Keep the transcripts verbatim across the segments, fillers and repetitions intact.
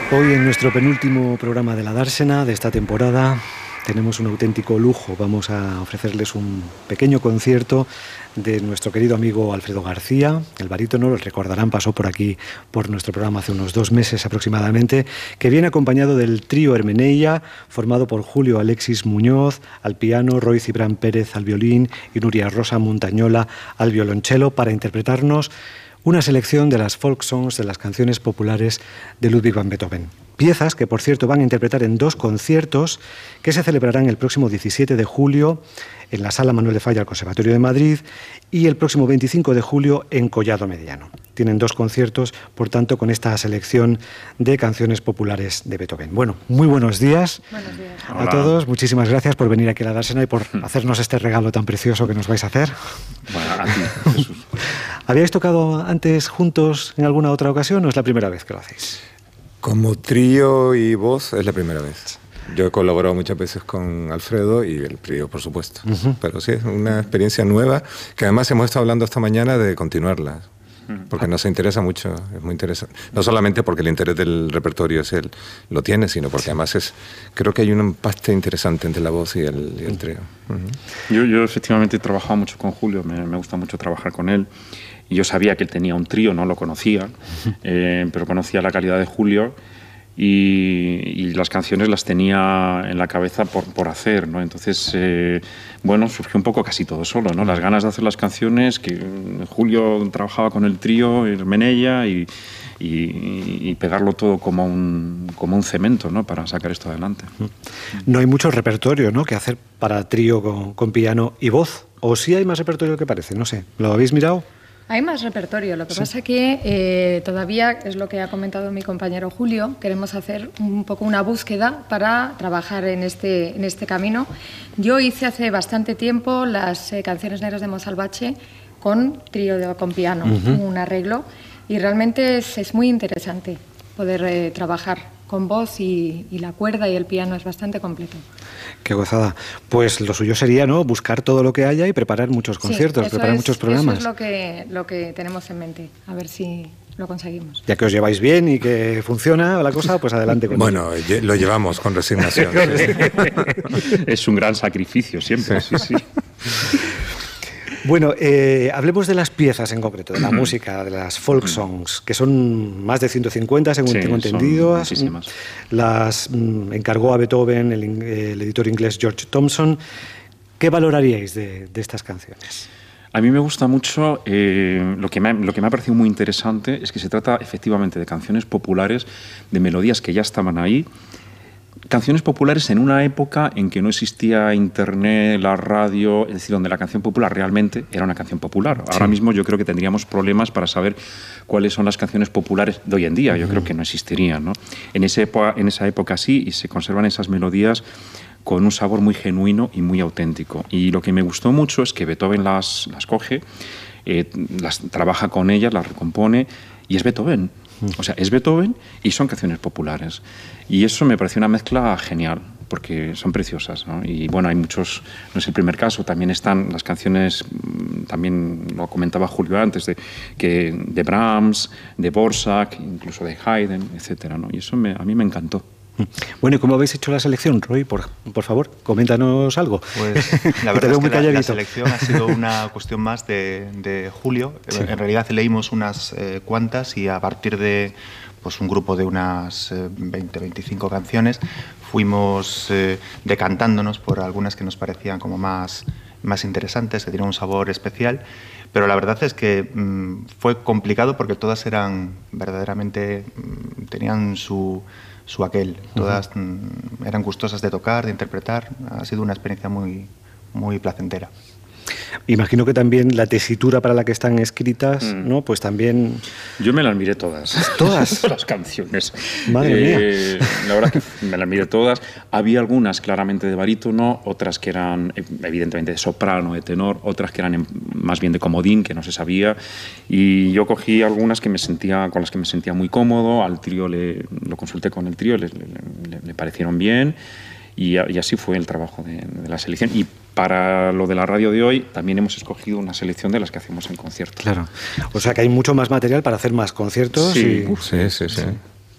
Hoy en nuestro penúltimo programa de la Dársena de esta temporada tenemos un auténtico lujo. Vamos a ofrecerles un pequeño concierto de nuestro querido amigo Alfredo García, el barítono, lo recordarán, pasó por aquí por nuestro programa hace unos dos meses aproximadamente, que viene acompañado del trío Hermeneia, formado por Julio Alexis Muñoz al piano, Roy Cibrán Pérez al violín y Nuria Rosa Montañola al violonchelo, para interpretarnos una selección de las folk songs, de las canciones populares de Ludwig van Beethoven. Piezas que, por cierto, van a interpretar en dos conciertos que se celebrarán el próximo diecisiete de julio en la Sala Manuel de Falla del Conservatorio de Madrid y el próximo veinticinco de julio en Collado Mediano. Tienen dos conciertos, por tanto, con esta selección de canciones populares de Beethoven. Bueno, muy buenos días, buenos días. a Hola. todos. Muchísimas gracias por venir aquí a la Dársena y por hacernos este regalo tan precioso que nos vais a hacer. Bueno, a ti, Jesús. ¿Habíais tocado antes juntos en alguna otra ocasión o es la primera vez que lo hacéis? Como trío y voz es la primera vez. Yo he colaborado muchas veces con Alfredo y el trío, por supuesto. Uh-huh. Pero sí, es una experiencia nueva que además hemos estado hablando esta mañana de continuarla. Porque nos interesa mucho, es muy interesante. No solamente porque el interés del repertorio es el, lo tiene, sino porque además es, creo que hay un empaste interesante entre la voz y el, y el trío. Uh-huh. yo, yo efectivamente he trabajado mucho con Julio, me, me gusta mucho trabajar con él. Y yo sabía que él tenía un trío, no lo conocía, eh, pero conocía la calidad de Julio y, y las canciones las tenía en la cabeza por, por hacer, ¿no? Entonces, eh, bueno, surgió un poco casi todo solo, ¿no? Las ganas de hacer las canciones, que Julio trabajaba con el trío, Hermeneia, y, y, y pegarlo todo como un, como un cemento, ¿no? Para sacar esto adelante. No hay mucho repertorio, ¿no?, que hacer para trío con, con piano y voz. ¿O sí hay más repertorio que parece? No sé. ¿Lo habéis mirado? Hay más repertorio, lo que sí. pasa que eh, todavía, es lo que ha comentado mi compañero Julio, queremos hacer un poco una búsqueda para trabajar en este, en este camino. Yo hice hace bastante tiempo las eh, canciones negras de Monsalvatge con trío de, con piano, uh-huh. un arreglo, y realmente es, es muy interesante poder eh, trabajar con voz y, y la cuerda y el piano, es bastante completo. Qué gozada. Pues lo suyo sería, ¿no?, buscar todo lo que haya y preparar muchos conciertos, sí, preparar es, muchos programas. Eso es lo que, lo que tenemos en mente, a ver si lo conseguimos. Ya que os lleváis bien y que funciona la cosa, pues adelante con Bueno, ello. Lo llevamos con resignación. Sí. Es un gran sacrificio siempre, sí, sí. Bueno, eh, hablemos de las piezas en concreto, de la música, de las folk songs, que son más de ciento cincuenta, según sí, tengo entendido. Muchísimas. Las mm, encargó a Beethoven el, el editor inglés George Thomson. ¿Qué valoraríais de, de estas canciones? A mí me gusta mucho, eh, lo, que me ha, lo que me ha parecido muy interesante es que se trata efectivamente de canciones populares, de melodías que ya estaban ahí, canciones populares en una época en que no existía internet, la radio, es decir, donde la canción popular realmente era una canción popular. Ahora sí. mismo yo creo que tendríamos problemas para saber cuáles son las canciones populares de hoy en día. Yo uh-huh. creo que no existirían, ¿no? En esa época, en esa época sí, y se conservan esas melodías con un sabor muy genuino y muy auténtico. Y lo que me gustó mucho es que Beethoven las, las coge, eh, las trabaja con ellas, las recompone, y es Beethoven. O sea, es Beethoven y son canciones populares. Y eso me pareció una mezcla genial, porque son preciosas, ¿no? Y bueno, hay muchos, no es el primer caso, también están las canciones, también lo comentaba Julio antes, de, que, de Brahms, de Dvorak, incluso de Haydn, etcétera, ¿no? Y eso me, a mí me encantó. Bueno, ¿y cómo habéis hecho la selección, Roy? Por, por favor, coméntanos algo. Pues la verdad es que la, la selección ha sido una cuestión más de, de Julio. Sí. En realidad leímos unas eh, cuantas y a partir de pues, un grupo de unas eh, veinte, veinticinco canciones fuimos eh, decantándonos por algunas que nos parecían como más, más interesantes, que tenían un sabor especial. Pero la verdad es que mmm, fue complicado porque todas eran verdaderamente, mmm, tenían su... su aquel, todas uh-huh. eran gustosas de tocar, de interpretar, ha sido una experiencia muy, muy placentera. Imagino que también la tesitura para la que están escritas, mm. ¿no? Pues también... Yo me las miré todas. ¿Todas? Todas las canciones. Madre eh, mía. La verdad es que me las miré todas. Había algunas claramente de barítono, otras que eran evidentemente de soprano, de tenor, otras que eran más bien de comodín, que no se sabía. Y yo cogí algunas que me sentía, con las que me sentía muy cómodo. Al trío le, lo consulté con el trío, le, le, le parecieron bien. Y, y así fue el trabajo de, de la selección. Y para lo de la radio de hoy también hemos escogido una selección de las que hacemos en conciertos. Claro. O sea que hay mucho más material para hacer más conciertos. Sí, y... sí, sí, sí.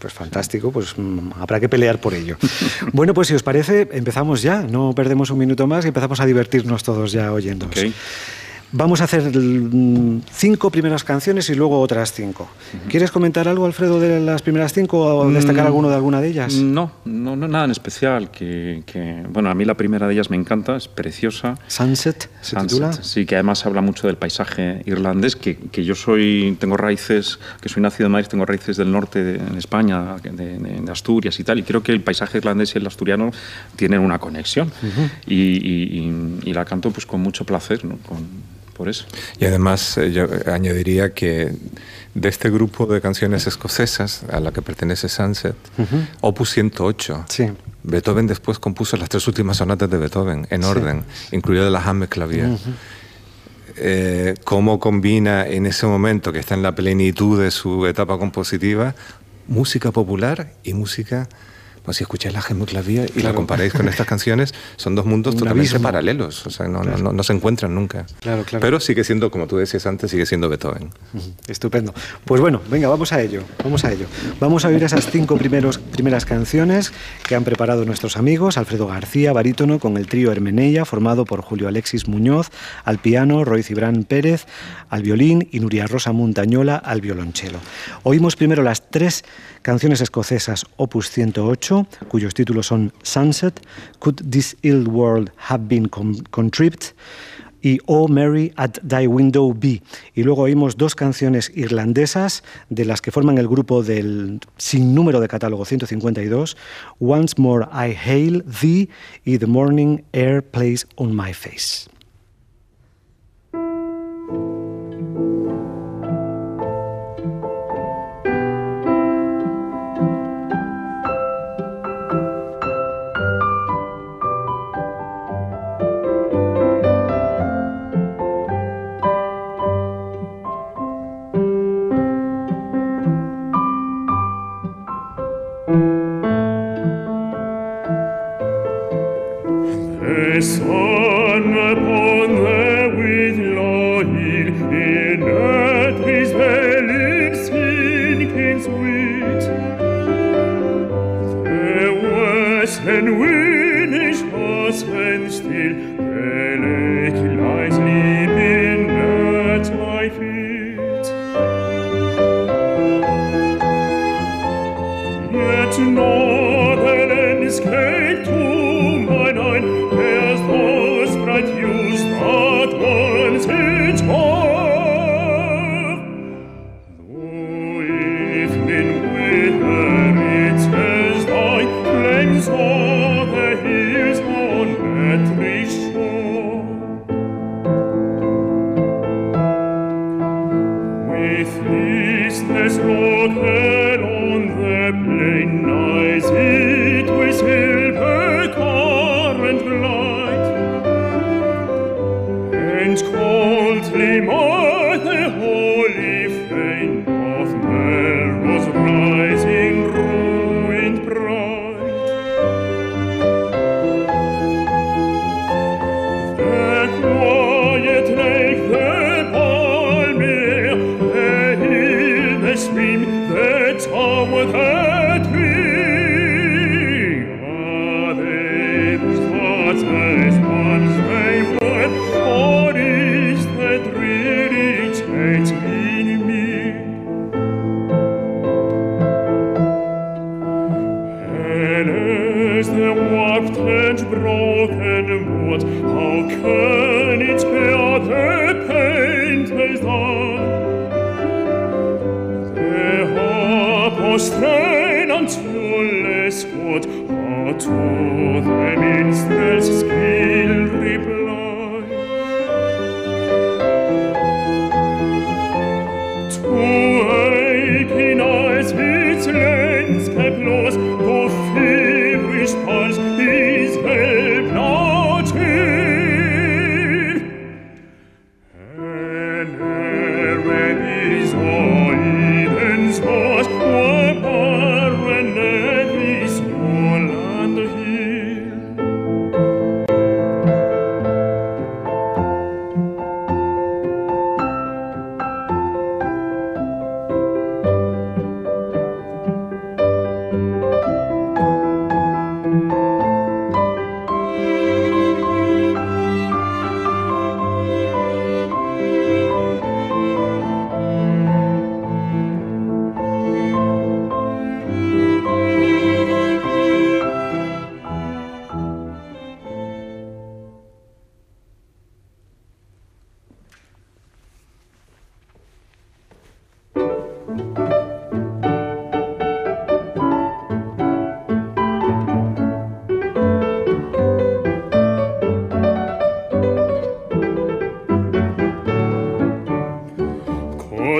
Pues fantástico, pues mmm, habrá que pelear por ello. Bueno, pues si os parece, empezamos ya, no perdemos un minuto más y empezamos a divertirnos todos ya oyéndoos. Okay. Vamos a hacer cinco primeras canciones y luego otras cinco. Uh-huh. ¿Quieres comentar algo, Alfredo, de las primeras cinco o destacar mm, alguno de alguna de ellas? No, no, no nada en especial. Que, que, bueno, a mí la primera de ellas me encanta, es preciosa. Sunset, ¿se Sunset, titula? Sí, que además habla mucho del paisaje irlandés, que, que yo soy, tengo raíces, que soy nacido en Madrid, tengo raíces del norte de en España, de, de, de Asturias y tal, y creo que el paisaje irlandés y el asturiano tienen una conexión. Uh-huh. y, y, y, y la canto pues con mucho placer, ¿no? Con, por eso. Y además eh, yo añadiría que de este grupo de canciones escocesas a la que pertenece Sunset, uh-huh. Opus ciento ocho, sí. Beethoven después compuso las tres últimas sonatas de Beethoven en orden, sí. incluida la Hammerklavier. Uh-huh. eh, cómo combina en ese momento que está en la plenitud de su etapa compositiva música popular y música... Pues si escucháis la Hammerklavier y claro. la comparáis con estas canciones, son dos mundos Un totalmente abismo. paralelos, o sea, no, claro. no, no, no se encuentran nunca. Claro, claro. Pero sigue siendo, como tú decías antes, sigue siendo Beethoven. Uh-huh. Estupendo. Pues bueno, venga, vamos a ello, vamos a ello. Vamos a oír esas cinco primeros, primeras canciones que han preparado nuestros amigos, Alfredo García, barítono, con el trío Hermeneia, formado por Julio Alexis Muñoz, al piano, Roy Cibrán Pérez, al violín y Nuria Rosa Montañola al violonchelo. Oímos primero las tres canciones escocesas Opus ciento ocho, cuyos títulos son Sunset, Could This Ill World Have Been Contrived y Oh Mary at Thy Window Be. Y luego oímos dos canciones irlandesas de las que forman el grupo del sinnúmero de catálogo ciento cincuenta y dos, Once More I Hail Thee y The Morning Air Plays on My Face.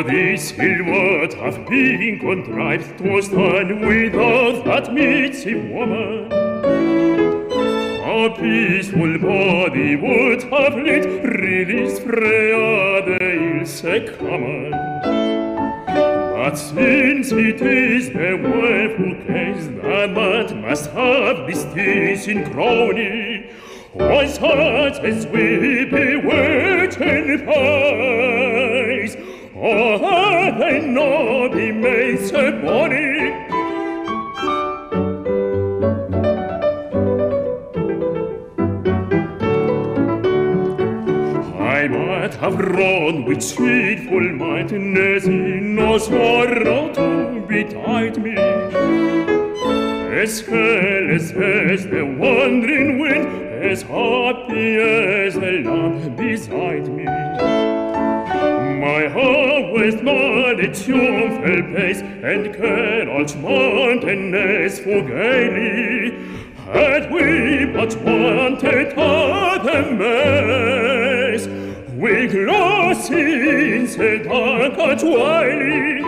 For this ill would have been contrived, 'twas done without that meaty woman. A peaceful body would have lit, released Freya the ill-sick common. But since it is the wife who case, the man must have this teasing crony, why such as we bewitch and pies, or have they not been made so bonny? I might have run with sweetful might, no sorrow to betide me. As careless as the wandering wind, as happy as the lamp beside me. My heart with knowledge fell pace, and Carol's mountainous for gaily, had we but wanted other mess, we glossy in the dark and wily.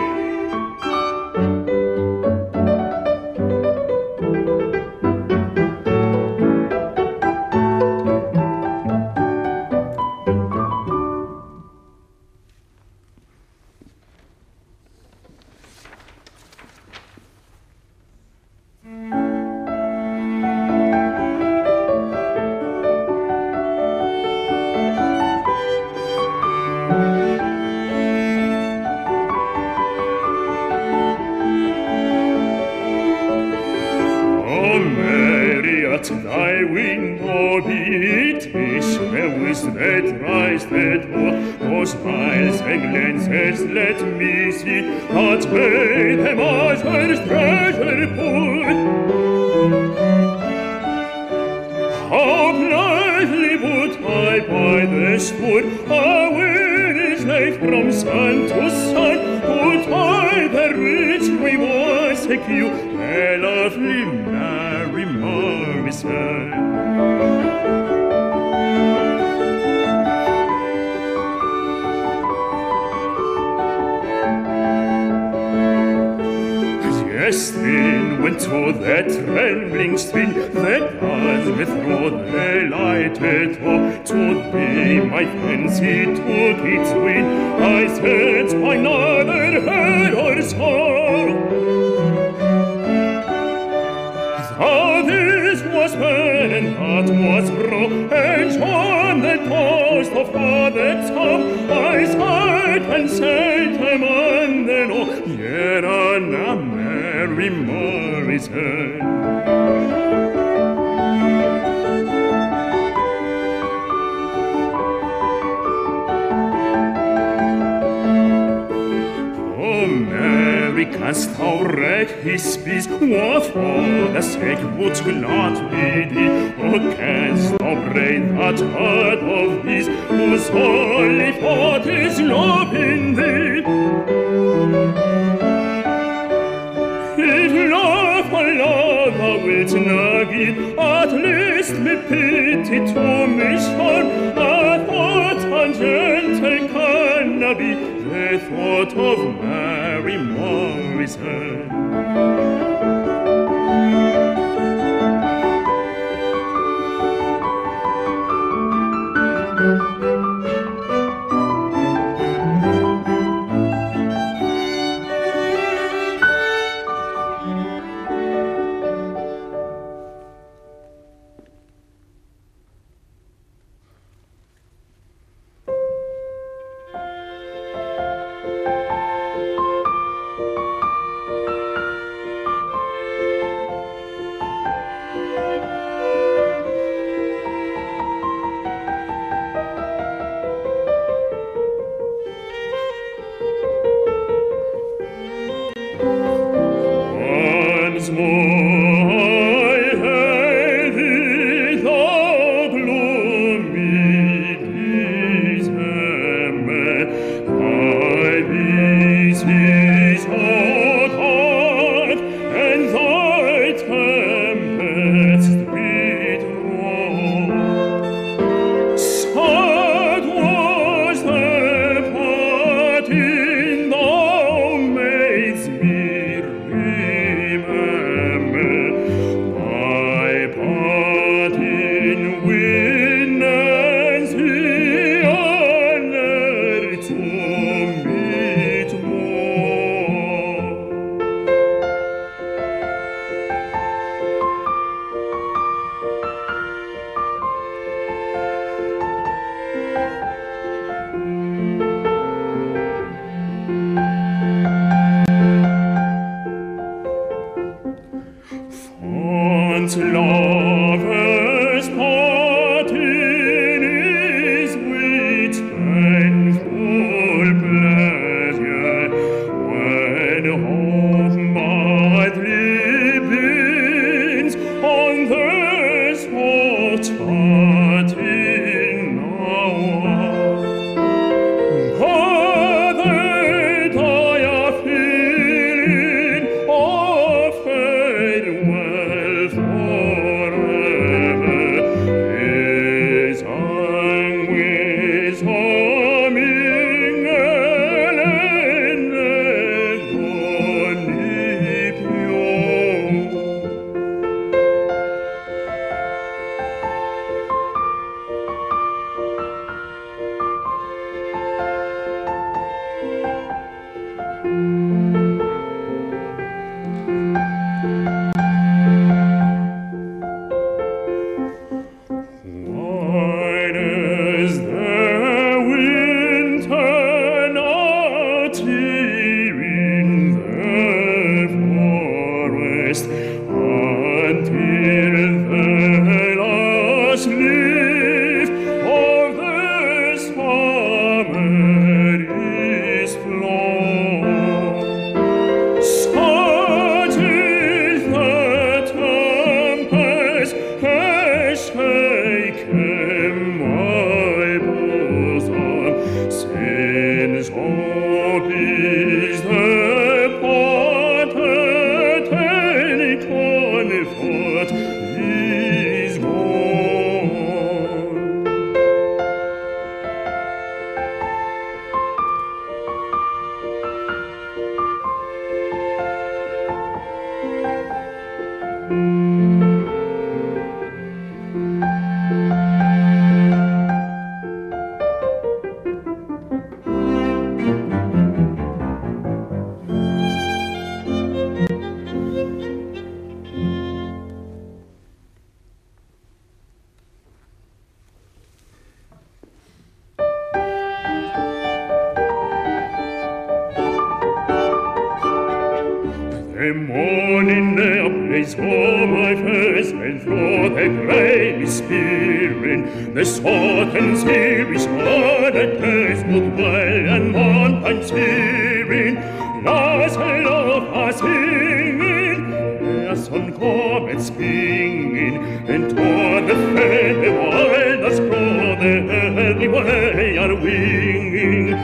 morning there plays o'er my face, and through the grave is spearing. The southern sea is on a taste, goodwill and mountains hearing. Las love are singing, the sun comets springing, and toward the fair the wildest crow the early way are winging.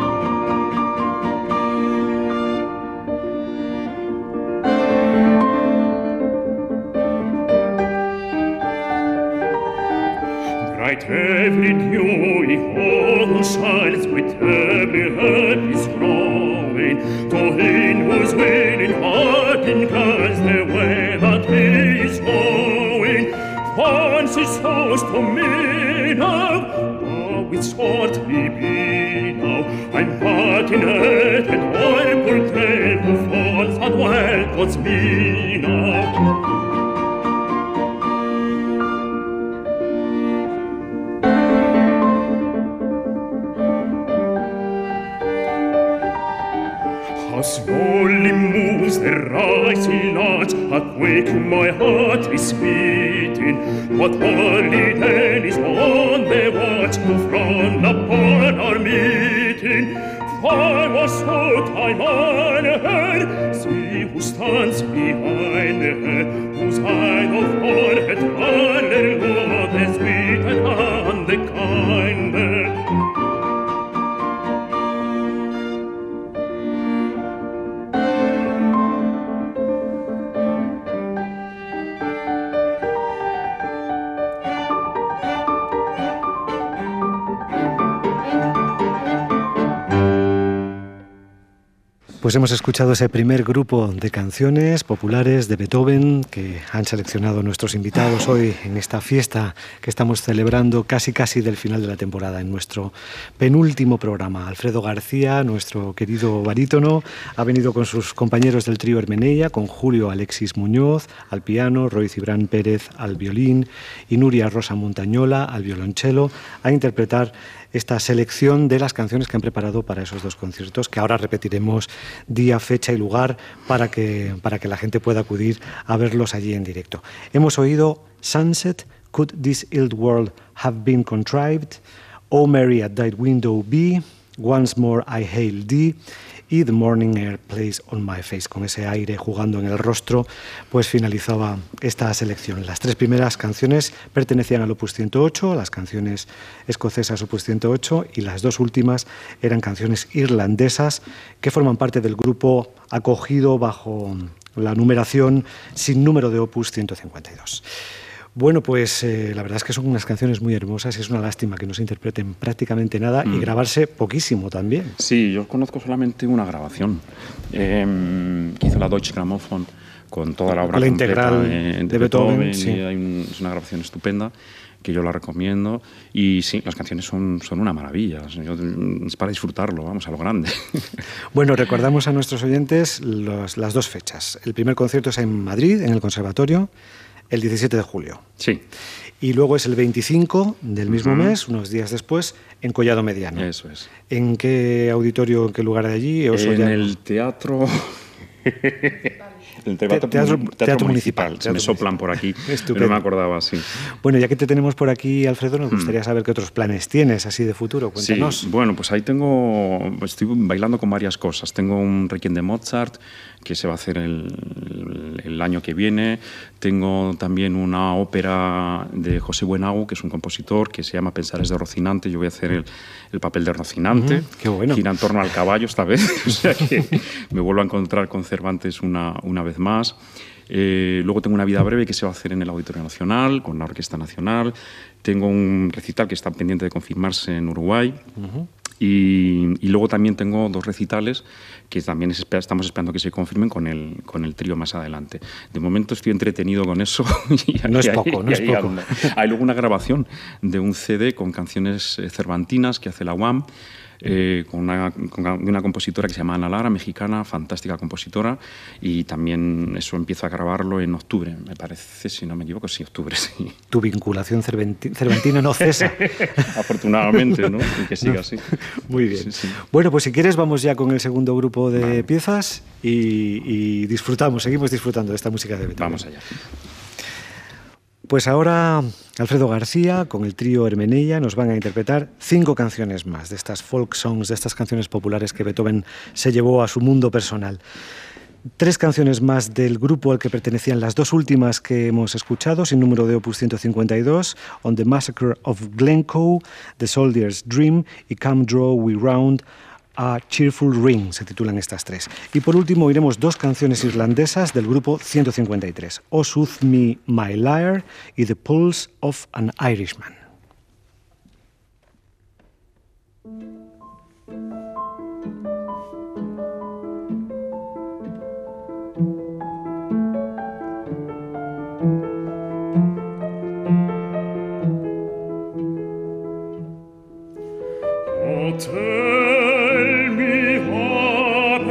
Bright every dewy autumn shines, with every herb is growing. To him whose willing heart inclines the way that he is going. Fancy shows to me now, oh, it's short me be now. I'm parting earth and I'm portrayed who falls and welcomes me now. Slowly moves the rising light, a quake my heart is beating. But only then is on the watch to frown upon our meeting. I was so time unheard, see who stands behind her, whose eye of all had honored love, the sweet and the kind. Pues hemos escuchado ese primer grupo de canciones populares de Beethoven que han seleccionado nuestros invitados hoy en esta fiesta que estamos celebrando casi casi del final de la temporada, en nuestro penúltimo programa. Alfredo García, nuestro querido barítono, ha venido con sus compañeros del trío Hermeneia, con Julio Alexis Muñoz al piano, Roy Cibrán Pérez al violín y Nuria Rosa Montañola al violonchelo, a interpretar esta selección de las canciones que han preparado para esos dos conciertos, que ahora repetiremos día, fecha y lugar para que, para que la gente pueda acudir a verlos allí en directo. Hemos oído Sunset, Could This Ill World Have Been Contrived, Oh Mary at Thy Window Be, Once More I Hail Thee y The Morning Air Plays on My Face. Con ese aire jugando en el rostro, pues finalizaba esta selección. Las tres primeras canciones pertenecían al Opus ciento ocho, las canciones escocesas Opus ciento ocho, y las dos últimas eran canciones irlandesas que forman parte del grupo acogido bajo la numeración sin número de Opus ciento cincuenta y dos. Bueno, pues eh, la verdad es que son unas canciones muy hermosas. Es una lástima que no se interpreten prácticamente nada mm. y grabarse poquísimo también. Sí, yo conozco solamente una grabación eh, que hizo la Deutsche Grammophon con toda la obra la completa integral de, de, de Beethoven. Beethoven sí. Y hay un, es una grabación estupenda que yo la recomiendo. Y sí, las canciones son, son una maravilla. Yo, es para disfrutarlo, vamos, a lo grande. Bueno, recordamos a nuestros oyentes los, las dos fechas. El primer concierto es en Madrid, en el Conservatorio, el diecisiete de julio. Sí. Y luego es el veinticinco del mismo uh-huh. mes, unos días después, en Collado Mediano. Eso es. ¿En qué auditorio, en qué lugar de allí? ¿O en ya... el teatro... El teatro, teatro, teatro, teatro municipal. municipal. Se me soplan por aquí. Estupendo. No me acordaba, sí. Bueno, ya que te tenemos por aquí, Alfredo, nos gustaría mm. saber qué otros planes tienes así de futuro. Cuéntanos. Sí, bueno, pues ahí tengo... Estoy bailando con varias cosas. Tengo un Requiem de Mozart que se va a hacer el, el año que viene. Tengo también una ópera de José Buenagu, que es un compositor, que se llama Pensares de Rocinante. Yo voy a hacer el, el papel de Rocinante. Uh-huh. Qué bueno. Gira en torno al caballo esta vez. O sea que me vuelvo a encontrar con Cervantes una, una vez más. Eh, luego tengo una vida breve que se va a hacer en el Auditorio Nacional, con la Orquesta Nacional. Tengo un recital que está pendiente de confirmarse en Uruguay. Uh-huh. Y, y luego también tengo dos recitales que también es, estamos esperando que se confirmen con el, con el trío más adelante. De momento estoy entretenido con eso. Y no es poco, no es poco. Hay luego una grabación de un C D con canciones cervantinas que hace la U A M. eh, con una, con una compositora que se llama Ana Lara, mexicana, fantástica compositora, y también eso empiezo a grabarlo en octubre, me parece, si no me equivoco, sí, octubre, sí. Tu vinculación cerventi- cerventina no cesa. Afortunadamente, ¿no? Y que siga No. así. Muy bien. Sí, sí. Bueno, pues si quieres vamos ya con el segundo grupo de Vale. piezas y, y disfrutamos, seguimos disfrutando de esta música de Beethoven. Vamos allá. Pues ahora Alfredo García con el trío Hermenella nos van a interpretar cinco canciones más de estas folk songs, de estas canciones populares que Beethoven se llevó a su mundo personal. Tres canciones más del grupo al que pertenecían las dos últimas que hemos escuchado, sin número de opus ciento cincuenta y dos, On the Massacre of Glencoe, The Soldier's Dream y Come Draw We Round a Cheerful Ring, se titulan estas tres. Y por último oiremos dos canciones irlandesas del grupo ciento cincuenta y tres, O Sooth Me My Lyre y The Pulse of an Irishman. Oh, tell me what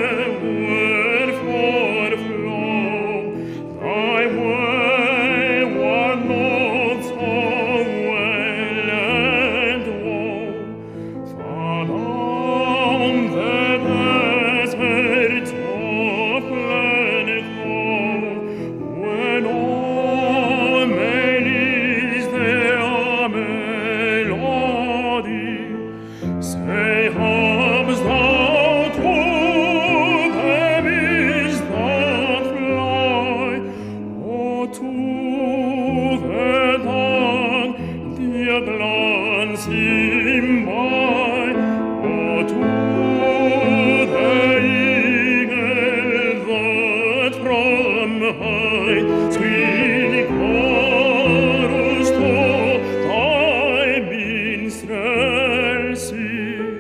wherefore flow thy wayward notes so well and woe, far down the deserts of Glencoe, when all men is their melody. Say, comes thou to the mist that fly, or to the dawn, dear glancing by, or to the eagle that from high sweet chorus to thy minstrelsy.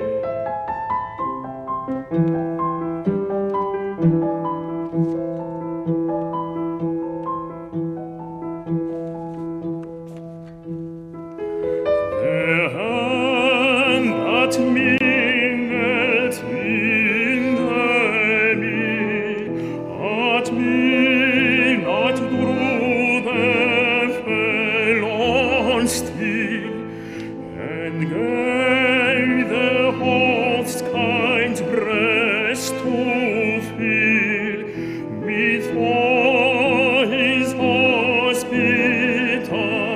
The hand that mingles in the me, at me not drew the felon steel, and gave the host's kind breast to feel, before his hospitality.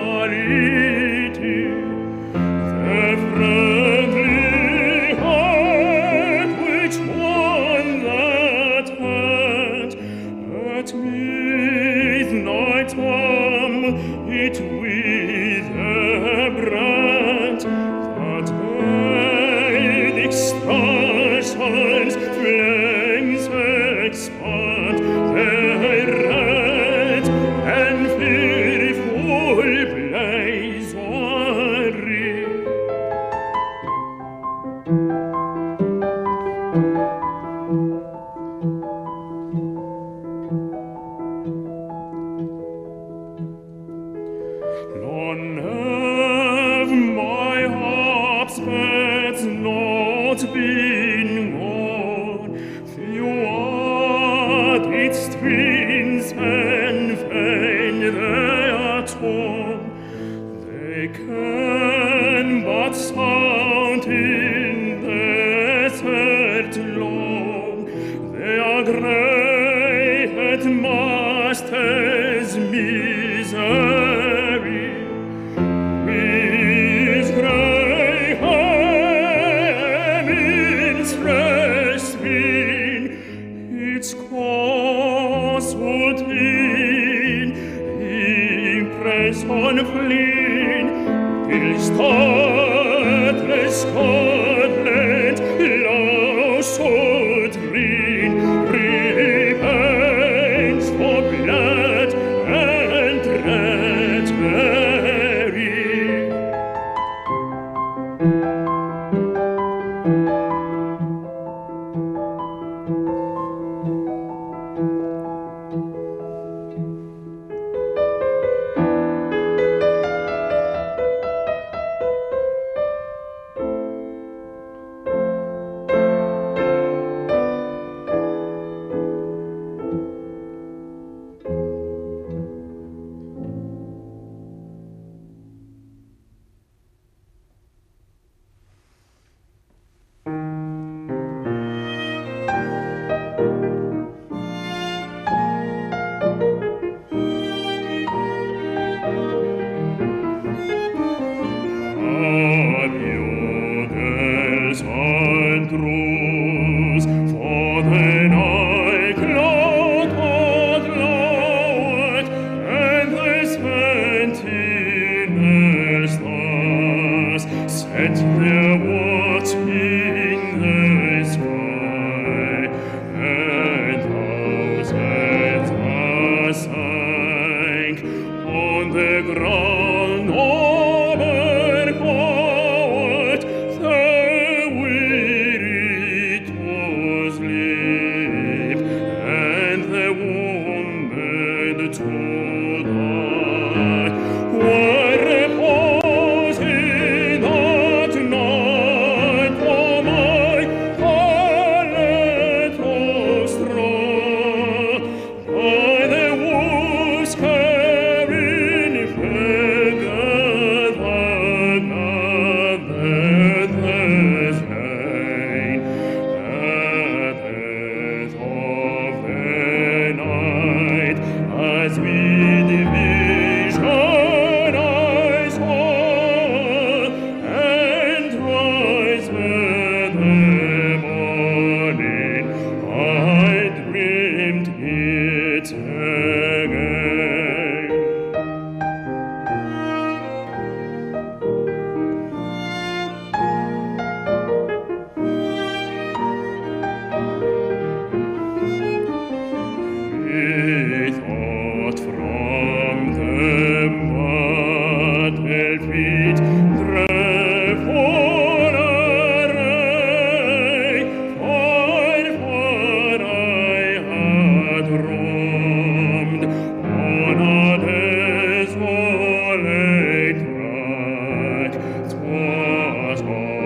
The friendly heart which won that hand, at midnight come it with a brand, that made extortion's flames expand, their red and fearful blaze worry. None of my harp's beds not been worn, few are its strings and vain they are torn. They can but sound in desert long, they are grey at master's misery. His grey hair its rest been, its course would in impress on fleeing, till startless Scotland lost should read, repents for blood and treachery. rose, for the night cloud hath lowered, and the sentinels thus set their watch in the sky, and thousands are sank on the ground overpowered. The weary to sleep, and the wounded to die. Were reposing that night for my pallet of straw, by the wolves carrying together gathered the slain, at the death of the night, as with vision I saw, and rise with the morning, I dreamed it again. He thought from the battlefield dreadful array, far, far I had roamed on a desolate track. 'Twas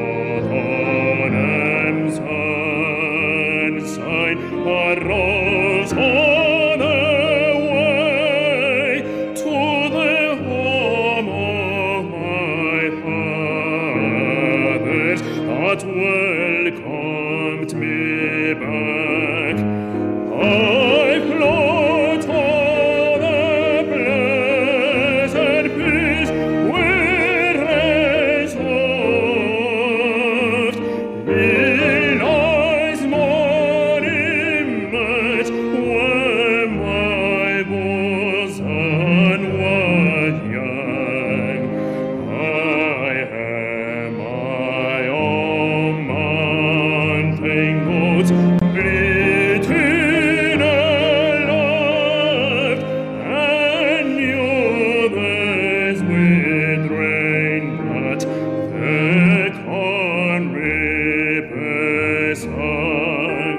autumn's sunshine arose on the way to the home of my fathers that welcomed me back. I float on the pleasant peace where resolved Eli's monument, where my bosom was young. I am my own mountain goats, bleating aloft, and knew others with rain that the corn reapers sang.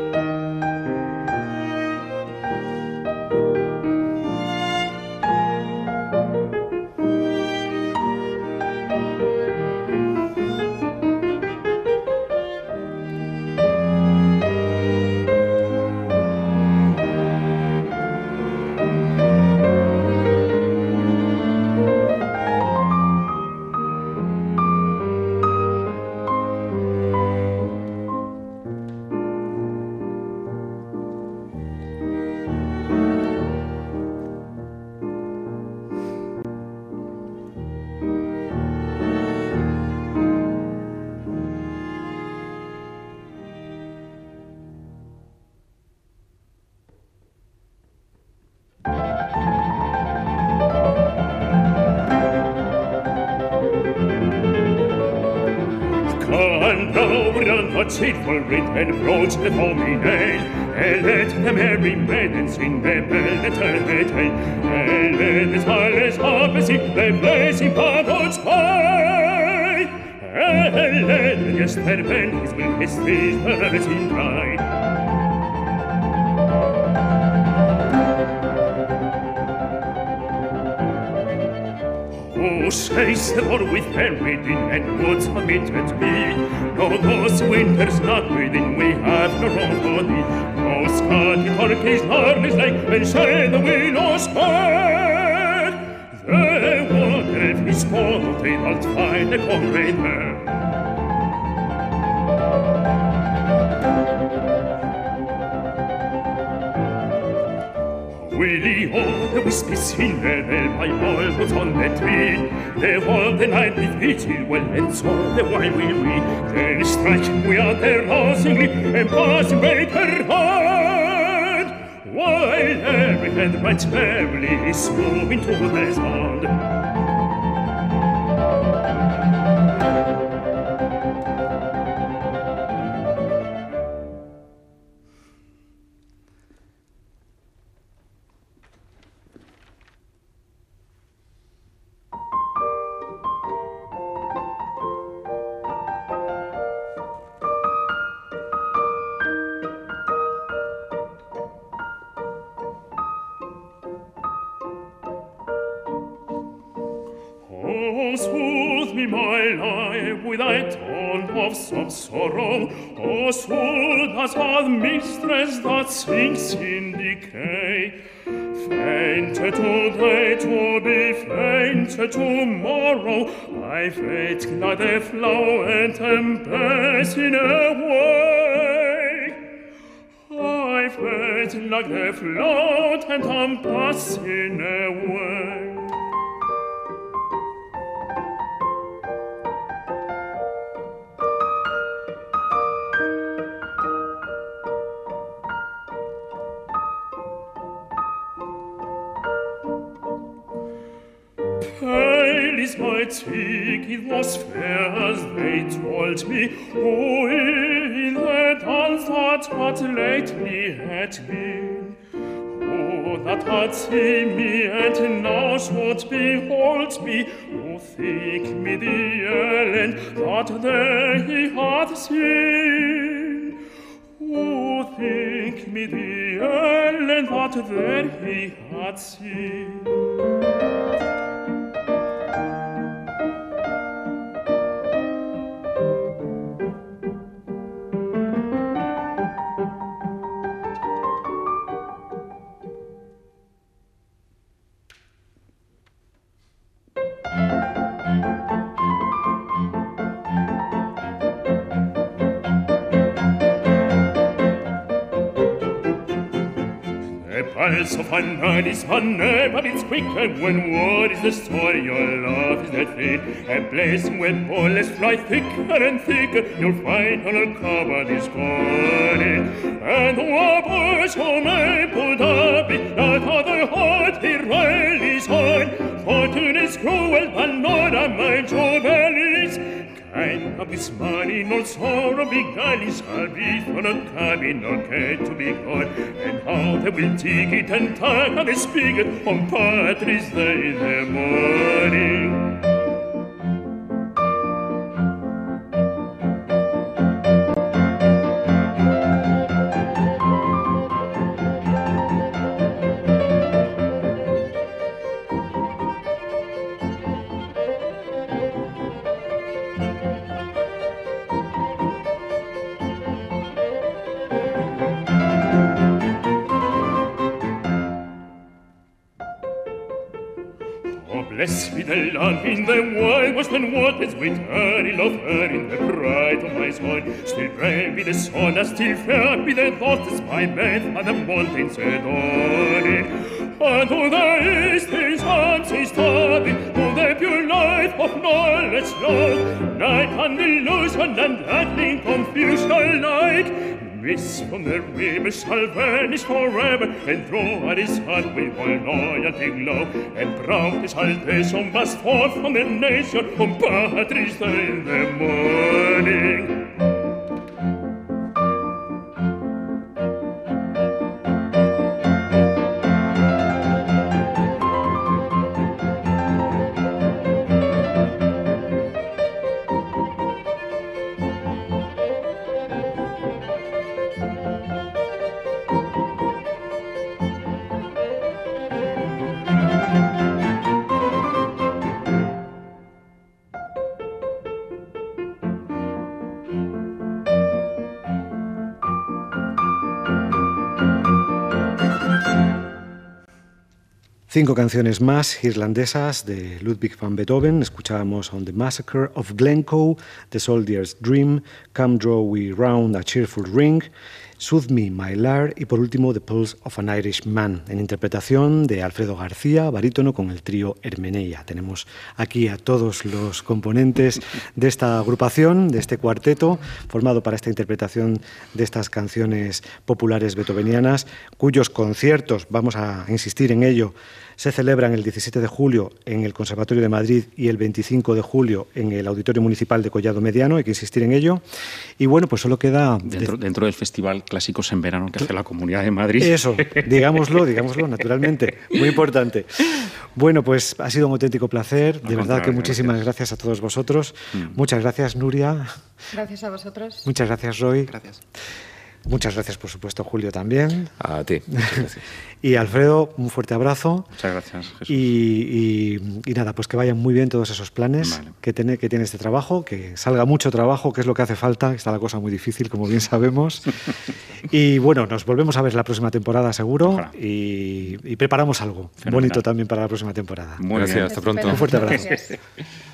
And lower on the cheerful written broach the foamy nail, and let the merry maidens sing the bell that tell the tale, and let the silence opposite the blazing pagods high, and let the guest their bells will kiss these birds in pride. Oh, says the war with everything and what's forbidden me. No, those winters not within, we have no room for thee. No Scotty turkeys nor his lake, and shine the willows high. The water if he's cold, they don't find a comrade there. Willie, oh, the always be seen there by all who's on the tree. They hold the night with vigil, well, and so the while will we. Then strike we are there rousingly, and passing by her hand, while every hand right merrily is moving to the sound. Of sorrow, oh, soul as our mistress that sinks in decay, faint today to be faint tomorrow. I fate glad a flower and tempest-ing away. I fate like the float and tempest-ing away. My cheek, it was fair as they told me, oh, in the dance that but lately had been, oh, that had seen me and now should behold me, oh, think me the errand that there he had seen, oh, think me the errand that there he had seen. So fun is fun, but it's quick, and when what is the story? Your love is that fate, and blazing when bullets fly thicker and thicker, you'll find on a cupboard is gone. And the boys who may put up it, that other heart he rallies on. Fortune is cruel, but not a mind to bellies. Kind of this money, no sorrow beguiles, I'll be for no cabin, no care to be gone. And how they will take it and tug on the spigot on Patrick's Day in the morning. Blessed be the land in the wide western waters, with her in love, her in the pride of my soul. Still brave be the sun, and still fair be the daughters, my bed on the mountains adorning. And to the east his hands he studied, to the pure light of knowledge love. Night and illusion and lightning confusion alike. Mist from the river shall vanish forever, and through at his heart will all loyalty glow. And proud exaltation must fall from the nation on Patrick's Day in the morning. Cinco canciones más irlandesas de Ludwig van Beethoven. Escuchábamos On the Massacre of Glencoe, The Soldier's Dream, Come Draw We Round a Cheerful Ring, Soothe Me, My Lard y por último The Pulse of an Irishman, en interpretación de Alfredo García, barítono con el trío Hermeneia. Tenemos aquí a todos los componentes de esta agrupación, de este cuarteto, formado para esta interpretación de estas canciones populares beethovenianas, cuyos conciertos, vamos a insistir en ello, se celebran el diecisiete de julio en el Conservatorio de Madrid y el veinticinco de julio en el Auditorio Municipal de Collado Mediano, hay que insistir en ello. Y bueno, pues solo queda... Dentro, dentro del Festival Clásicos en Verano que hace la Comunidad de Madrid. Eso, digámoslo, digámoslo, naturalmente, muy importante. Bueno, pues ha sido un auténtico placer, de verdad que muchísimas gracias. gracias a todos vosotros. Mm. Muchas gracias, Nuria. Gracias a vosotros. Muchas gracias, Roy. Gracias. Muchas gracias, por supuesto, Julio, también. A ti. Muchas gracias. Y Alfredo, un fuerte abrazo. Muchas gracias, Jesús. Y, y, y nada, pues que vayan muy bien todos esos planes vale. que, tiene, que tiene este trabajo, que salga mucho trabajo, que es lo que hace falta. Está la cosa muy difícil, como bien sabemos. Y bueno, nos volvemos a ver la próxima temporada, seguro. Y, y preparamos algo Fenomenal. bonito también para la próxima temporada. Muy gracias, bien. Hasta pronto. Un fuerte abrazo. Gracias.